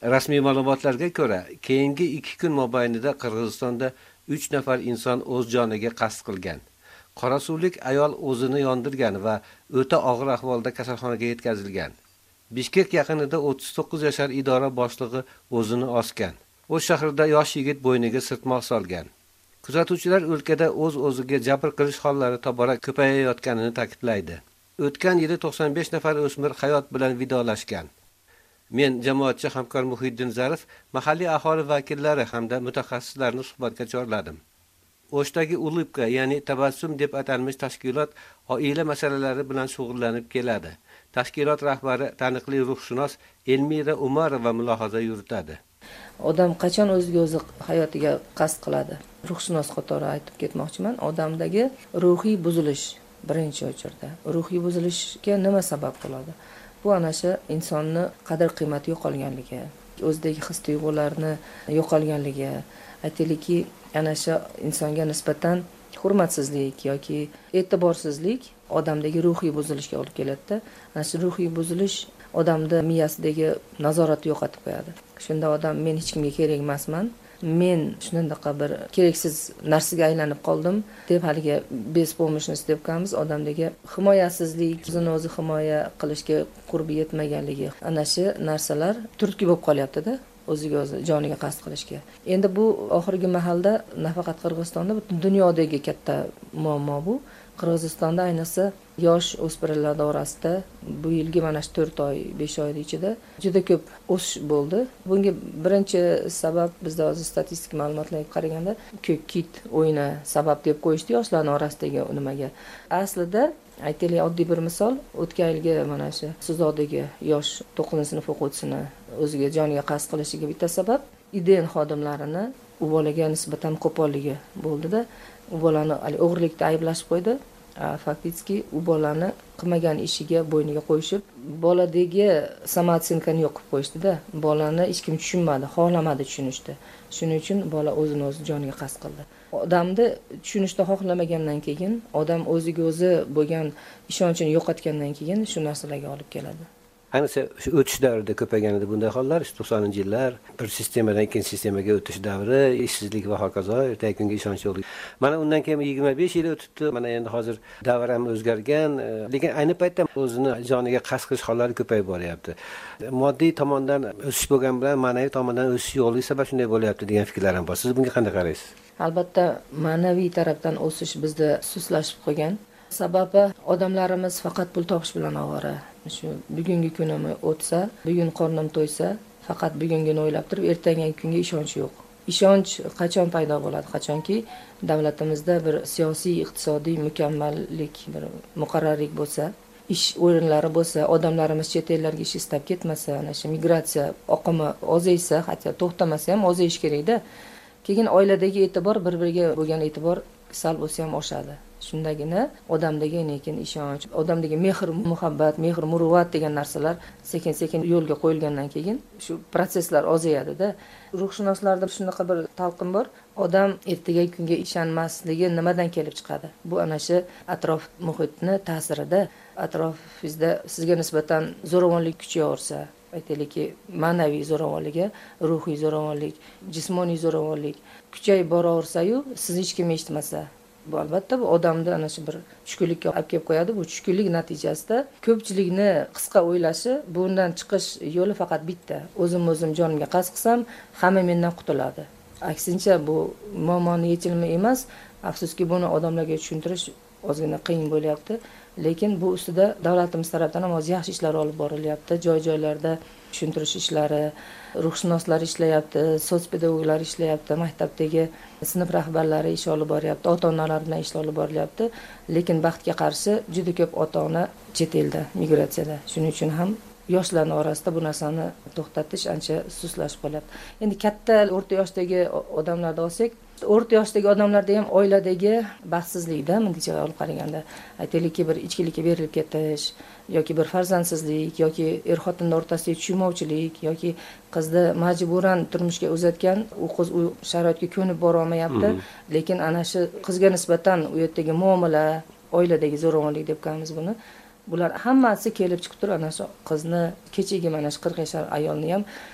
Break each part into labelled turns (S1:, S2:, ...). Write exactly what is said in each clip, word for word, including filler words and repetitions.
S1: Rasmiy ma'lumotlarga ko'ra, keyingi ikki kun mobaynida Qirg'izistonda uch nafar inson o'z joniga qasd qilgan. Qorasuvlik ayol o'zini yondirgan va o'ta og'ir ahvolda kasalxonaga yetkazilgan. Bishkek yaqinida o'ttiz to'qqiz yashar idora boshlig'i o'zini osgan. O'sh shahrida yosh yigit bo'yniga sirtmoq solgan. Kuzatuvchilar o'lkada o'z-o'ziga jabr qilish hollari tobora ko'payayotganini ta'kidlaydi. O'tgan yili to'qson besh nafar o'smir hayot bilan vidolashgan. Men jamoatchi hamkor Muhiddin Zarif mahalliy aholi vakillari hamda mutaxassislarni suhbatga chorladim. O'shdagi Ulibka, ya'ni Tabassum deb atalmish tashkilot oila masalalari bilan shug'ullanib keladi. Tashkilot rahbari taniqli ruhshunos Elmira Umarova mulohaza yuritadi.
S2: Odam qachon o'ziga o'zi hayotiga qasd qiladi? Ruhshunos qatori aytib ketmoqchiman. Odamdagi ruhiy buzilish birinchi o'chirda. Ruhiy buzilishga nima sabab bo'ladi? Bu ana shu insonni qadr-qimmati yo'qolganligi, o'zidagi his-tuyg'ularni yo'qolganligi, aytaylikki, ana shu insonga nisbatan hurmatsizlik yoki e'tiborsizlik odamdagi ruhiy buzilishga olib keladi. Ana shu ruhiy buzilish odamda miyasidagi nazoratni yo'qotib qo'yadi. Shunda odam men hech kimga kerak emasman, men shunaqa bir keraksiz narsaga aylanib qoldim deb haligi bespomощность deb qamiz odamdagi himoyasizlik, o'zini o'zi himoya qilishga qurbi yetmaganligi, ana shu narsalar turtki bo'lib qolyapti-da. O'ziga o'zi joniga qasd qilishga. Endi bu oxirgi mahalda nafaqat Qirg'izistonda, butun dunyodagi katta muammo bu. Qirg'izistonda ayniqsa yosh o'spirinlar orasida bu yilgi mana shu to'rt oy, besh oy ichida juda ko'p o'sish bo'ldi. Bunga birinchi sabab bizda hozir statistik ma'lumotlarga qaraganda ko'k kit o'yini sabab deb qo'yishdi yoshlar orasidagi nimaga. Aslida aytaylik, oddiy bir misol, o'tgan yilgi mana shu Sizodagi yosh to'qqizinchi sinf o'quvchisini o'ziga joniga qasd qilishiga bitta sabab Iden xodimlarini u bolaga nisbatan qo'polligi bo'ldi-da, u bolani o'g'irlikda ayblashib qo'ydi. Faktiki u bolani qilmagan ishiga bo'yniga qo'yishib, boladagi samootsinkani yo'q qilib qo'yishdi-da. Bolani hech kim tushunmadi, xohlamadi tushunishdi. Shuning uchun bola o'zini o'zi joniga qasd qildi. Odamni tushunishni xohlamagandan keyin, odam o'ziga o'zi bo'lgan ishonchini yo'qotgandan keyin shu narsalarga olib keladi.
S1: Ayniqsa shu o'tish davrida ko'paygan edi bunday hollar, to'qsoninchi yillar, bir sistemadan ikkinchi sistemaga o'tish davri, ishsizlik va hokazo, ertaga kunga ishonch yo'qligi. Mana undan keyin yigirma besh yil o'tibdi. Mana endi hozir davr ham o'zgargan, lekin ayni paytda o'zini joniga qasd qilish hollari ko'payib boryapti. Moddiy tomondan o'sish bo'lgan bilan ma'naviy tomondan o'sish yo'qligi sabab shunday bo'lyapti degan fikrlar ham bor. Siz bunga qanday qaraysiz?
S2: Albatta, ma'naviy tarafdan o'sish bizda suslashib qolgan. Sababi odamlarimiz faqat pul topish bilan ovora. Shu bugungi kunim o'tsa, bugun qornim to'ysa, faqat bugungini o'ylab turib, ertangi kunga ishonch yo'q. Ishonch qachon paydo bo'ladi? Qachonki davlatimizda bir siyosiy, iqtisodiy mukammallik, bir muqarrarlik bo'lsa, ish o'rinlari bo'lsa, odamlarimiz chet ellarga ish istab ketmasa, ana shu migratsiya oqimi ozaysa, hatto to'xtamasa ham ozayish kerak-da. Keyin oiladagi e'tibor, bir-biriga bo'lgan e'tibor sal bo'lsa ham oshadi. Shundagina odamdagi lekin ishonch, odamdagi mehr, muhabbat, mehr, muruvvat degan narsalar sekin-sekin yo'lga qo'yilgandan keyin shu proseslar ozayadi-da. Ruhshunoslarda shunaqa bir talqin bor. Odam ertaga kunga ishonmasligi nimadan kelib chiqadi? Bu ana shu atrof muhitni ta'sirida. Atrofingizda sizga nisbatan zo'ravonlik kuchayaversa, aytaylikki, ma'naviy zo'ravonligi, ruhiy zo'ravonlik, jismoniy zo'ravonlik kuchayib boraversa-yu, siz hech kim eshitmasa, bu albatta bu odamni ana shu bir tushkunlikka olib kelib qo'yadi. Bu tushkunlik natijasida ko'pchilikni qisqa o'ylashi, bundan chiqish yo'li faqat bitta. O'zim o'zim jonimga qasd qilsam, hamma mendan qutuladi. Aksincha bu muammoning yechilimi emas. Afsuski buni odamlarga tushuntirish ozgina qiyin bo'lyapti. Lekin bu ustida davlatimiz tomonidan ham yaxshi ishlar olib borilyapti. Joy-joylarda tushuntirish ishlari, ruhshunoslar ishlayapti, sotspedagoglar ishlayapti, maktabdagi sinf rahbarlari ish olib boryapti, ota-onalar bilan ish olib borilyapti. Lekin baxtga qarshi juda ko'p ota-ona chet elda, migratsiyada. Shuning uchun ham yoshlarning orasida bu narsani to'xtatish ancha suslashib qolyapti. Endi katta o'rta yoshdagi odamlarni olsak, o'rta yoshdagi odamlarda ham oiladagi baxtsizlikda, bunday olib qaraganda, aytaylikki, bir ichkilikka berilib ketish yoki bir farzandsizlik yoki er-xotinlar o'rtasidagi tushunmovchilik yoki qizni majburan turmushga uzatgan, u qiz u sharoitga ko'nib bora olmayapti, lekin ana shu qizga nisbatan u yerdagi muomala, oiladagi zo'ravonlik deb qamiz buni. Bular hammasi kelib chiqib turib, ana shu qizni, kechagi mana shu qirq yashar ayolni ham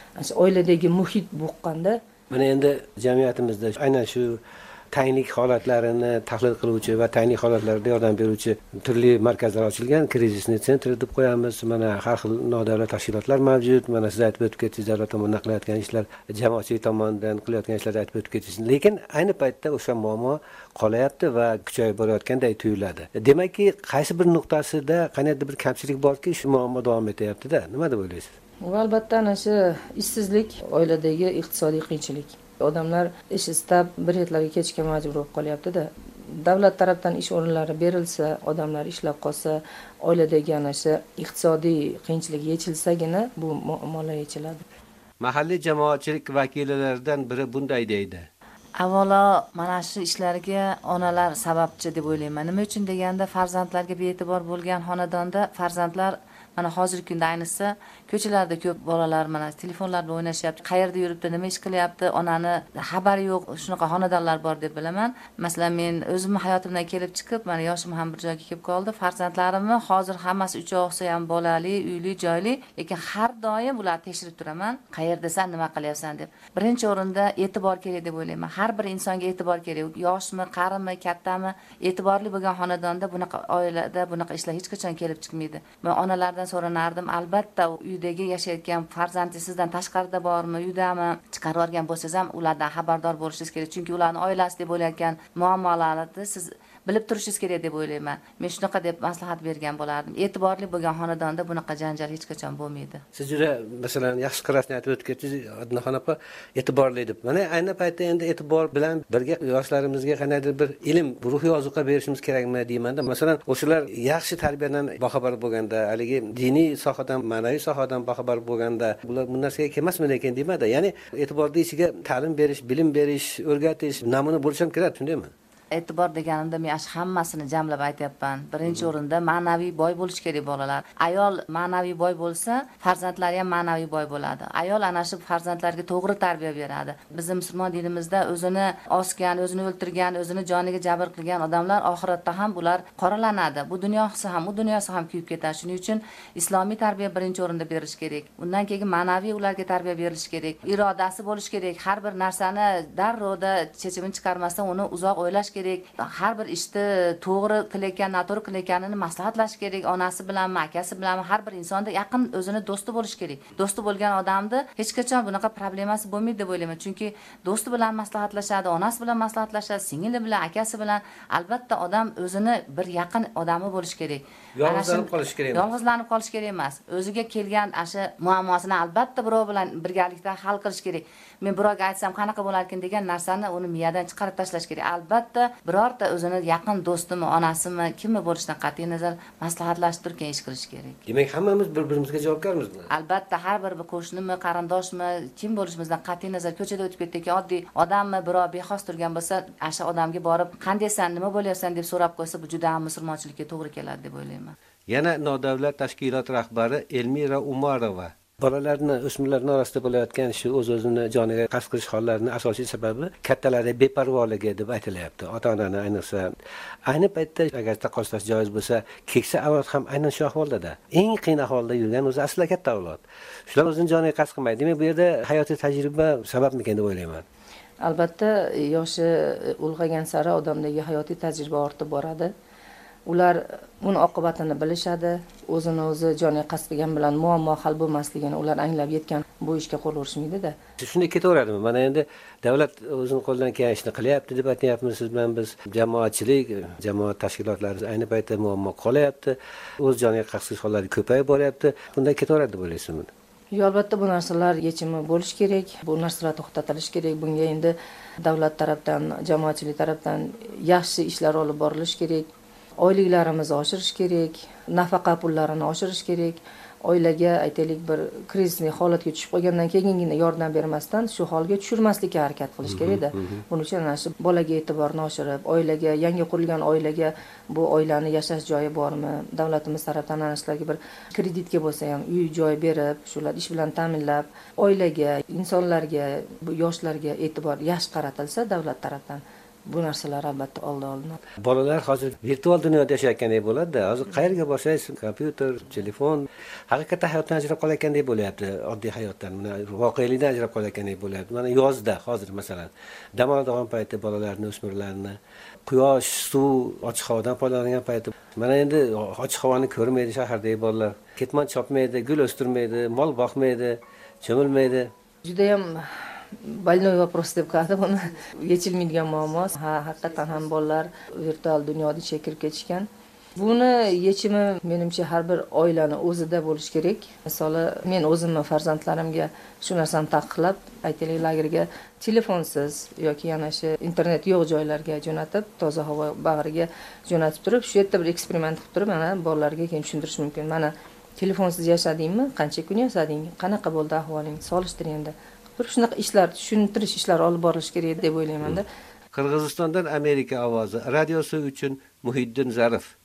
S2: o'sha oiladagi muhit bo'qqanda
S1: mana endi jamiyatimizda aynan shu tayinlik holatlarini tahlil qiluvchi va tayinlik holatlarida yordam beruvchi turli markazlar ochilgan, krizisniy sentr deb qo'yamiz. Mana har xil nodavlat tashkilotlar mavjud. Mana siz aytib o'tib ketdingiz, davlat tomonidan qilayotgan ishlar, jamoatchilik tomonidan qilayotgan ishlarni aytib o'tib ketdingiz. Lekin ayni paytda o'sha muammo qolayapti va kuchayib borayotganday tuyuladi. Demakki, qaysi bir nuqtasida qanday bir kamchilik borki, shu muammo davom etyapti-da. Nima deb o'ylaysiz?
S2: va albatta ana shu ishsizlik, oiladagi iqtisodiy qiyinchilik. Odamlar ish istab bir yerlarga ketishga majbur bo'lib qolyapti-da. Davlat tomonidan ish o'rinlari berilsa, odamlar ishlab qolsa, oiladagi ana shu iqtisodiy qiyinchilik yechilsagina bu muammolar yechiladi.
S1: Mahalliy jamoatchilik vakillaridan biri bunday deydi.
S3: Avvalo mana shu ishlarga onalar sababchi deb o'ylayman. Nima uchun deganda, farzandlarga bee'tibor bo'lgan xonadonda farzandlar mana hozirgi kunda ayniqsa ko'chalarda ko'p bolalar mana telefonlar bilan o'ynashyapti. Qayerda yuribdi, nima ish qilyapti, onani xabari yo'q. Shunaqa xonadonlar bor deb bilaman. Masalan, men o'zim hayotimdan kelib chiqib, mana yoshim ham bir joyga kelib qoldi. Farzandlarimni hozir hammasi uchoqsa ham bolali, uyli, joyli, lekin har doim ularni tekshirib turaman. Qayerdasan, nima qilyapsan deb. Birinchi o'rinda e'tibor kerak deb o'ylayman. Har bir insonga e'tibor kerak. Yoshmi, qarimi, kattami, e'tiborli bo'lgan xonadonda bunaqa oilada bunaqa ishlar hech qachon kelib chiqmaydi. Men onalardan so'ranardim, albatta uydagi yashayotgan farzandingiz sizdan tashqarida bormi, uydami, chiqarib yuborgan bo'lsangiz ham ulardan xabardor bo'lishingiz kerak. Chunki ularning oilasi deb o'ylayotgan muammolarni siz bilib turishingiz kerak deb o'ylayman. Men shunaqa deb maslahat bergan bo'lardim. E'tiborli bo'lgan xonadonda bunaqa janjal hech qachon bo'lmaydi.
S1: Siz juda masalan yaxshi qirasini aytib o'tib ketdingiz, Adnaxon opa, e'tiborli deb. Mana ayni paytda endi e'tibor bilan birga yoshlarimizga qandaydir bir ilm, ruhiy ozuqa berishimiz kerakmi deymanda. Masalan, o'shalar yaxshi tarbiyadan boxabar bo'lganda, haligi diniy sohadan, ma'naviy sohadan boxabar bo'lganda, bular bu narsaga kelmasmidi ekan deymada. Ya'ni e'tiborli ishiga ta'lim berish, bilim berish, o'rgatish, namuna bo'lish ham kerak, shundaymi?
S3: E'tibor deganimda men ash hammasini jamlab aytyapman. Birinchi o'rinda ma'naviy boy bo'lish kerak bolalar. Ayol ma'naviy boy bo'lsa, farzandlari ham ma'naviy boy bo'ladi. Ayol ana shu farzandlarga to'g'ri tarbiya beradi. Bizning musulmon dinimizda o'zini osgan, o'zini o'ltirgan, o'zini joniga jabr qilgan odamlar oxiratda ham bular qoralanadi. Bu dunyosi ham, u dunyosi ham kuyib ketadi. Shuning uchun islomiy tarbiya birinchi o'rinda berish kerak. Undan keyin ma'naviy ularga tarbiya berilish kerak. Irodasi bo'lish kerak. Har bir narsani darrovda chechimini chiqarmasdan uni uzoq o'ylash kerak. Har bir ishni to'g'ri qilayotgan, noto'g'ri qilayotganini maslahatlash kerak. Onasi bilanmi, akasi bilanmi, har bir insonda yaqin o'zini do'sti bo'lish kerak. Do'sti bo'lgan odamda hech qachon bunaqa problemasi bo'lmaydi deb o'ylayman. Chunki do'sti bilan maslahatlashadi, onasi bilan maslahatlashadi, singili bilan, akasi bilan. Albatta odam o'zini bir yaqin odami bo'lish kerak.
S1: Yolg'izlanib qolish kerak emas.
S3: Yolg'izlanib qolish kerak emas. O'ziga kelgan asha muammosini albatta birov bilan birgalikda hal qilish kerak. Men birovga aytsam qanaqa bo'lar ekan degan narsani uni miyadan chiqarib tashlash kerak. Albatta birorta o'zini yaqin do'stimi, onasimi, kimmi bo'lishidan qat'iy nazar maslahatlashib turgan ish qilish kerak.
S1: Demak, hammamiz bir-birimizga javobgarmiz.
S3: Albatta har bir qo'shnimi, qarindoshmi, kim bo'lishimizdan qat'iy nazar ko'chada o'tib ketdik, oddiy odammi, birov bexos turgan bo'lsa, asha odamga borib, "Qandaysan, nima bo'lyapsan?" deb so'rab qo'ysa, bu juda ham musulmonchilikka to'g'ri keladi deb o'ylayman.
S1: Yana nodavlat tashkilot rahbari Elmira Umarova bolalarni, o'smirlarning orasida bo'layotgan shu o'z-o'zini joniga qasd qilish hollarining asosiy sababi kattalarning beparvoligi deb aytilyapti. Ota-onani ayniqsa, ayni paytda agar taqqoslash joiz bo'lsa, keksa avlod ham aynan shu ahvolda. Eng qiyin ahvolda yurgan o'zi aslida katta avlod. Shular o'zini joniga qasd qilmaydi. Demak, bu yerda hayotiy tajriba sababmikan deb o'ylayman.
S2: Albatta, yoshi ulg'aygan sari odamdagi hayotiy tajriba ortib boradi. Ular uni oqibatini bilishadi. O'zini o'zi joniga qasd qilgan bilan muammo hal bo'lmasligini ular anglab yetgan bu ishga qo'l urishmaydi-da.
S1: Shunday ketaveradimi? Mana endi davlat o'zining qo'lidan kelgan ishni qilyapti deb aytyapmiz siz bilan biz. Jamoatchilik, jamoat tashkilotlari ayni paytda muammo qolyapti. O'z joniga qasd qilish hollari ko'payib boryapti. Bunday ketaveradi deb o'ylaysizmi?
S2: Yo, albatta bu narsalar yechimi bo'lish kerak. Bu narsalar to'xtatilishi kerak. Bunga endi davlat tomonidan, jamoatchilik tomonidan yaxshi ishlar olib borilishi kerak. Oyliklarimizni oshirish kerak, nafaqa pullarini oshirish kerak. Oilaga aytaylik bir krizisniy holatga tushib qolgandan keyingina yordam bermasdan shu holga tushirmaslikka harakat qilish kerak-da. Buning uchun ana shu bolaga e'tiborni oshirib, oilaga, yangi qurilgan oilaga bu oilani yashash joyi bormi, davlatimiz tomonidan ana shularga bir kreditga bo'lsa ham uy joy berib, shular ish bilan ta'minlab, oilaga, insonlarga, bu yoshlarga e'tibor yaxshi qaratilsa davlat tomonidan bu narsalar albatta oldi olinadi.
S1: Bolalar hozir virtual dunyoda yashayotgandek bo'ladi-da. Hozir qayerga borsangizsiz, kompyuter, telefon, haqiqatdan hayotdan ajrab qolayotgandek bo'lyapti, oddiy hayotdan, mana voqelikdan ajrab qolayotgandek bo'lyapti. Mana yozda hozir masalan, dam oladigan payti bolalarni, o'smirlarni quyosh, suv, ochiq havodan foydalangan payti. Mana endi ochiq havoni ko'rmaydi shahardagi bolalar. Ketmon chopmaydi, gul o'stirmaydi, mol boqmaydi, cho'milmaydi.
S2: Juda ham больной вопрос deb qaradi buni. Yechilmaydigan muammo. Ha, haqiqatan ham bolalar virtual dunyoda ichiga kirib ketishgan. Buni yechimi menimcha har bir oilani o'zida bo'lishi kerak. Misoli, men o'zimni farzandlarimga shu narsani taqiqlab, aytaylik lagerga telefonsiz yoki yana shu internet yo'q joylarga jo'natib, toza havo bag'riga jo'natib turib, shu yerda bir eksperiment qilib turib, mana bolalarga keyin tushuntirish mumkin. Mana telefonsiz yashadingmi? Qancha kun yashading? Qanaqa bo'ldi ahvoling? Solishtir endi. Turib shunaqa ishlar, tushuntirish ishlari olib borilishi kerak deb o'ylayman-da.
S1: Qirg'izistondan Amerika ovozi radiosi uchun Muhiddin Zarif.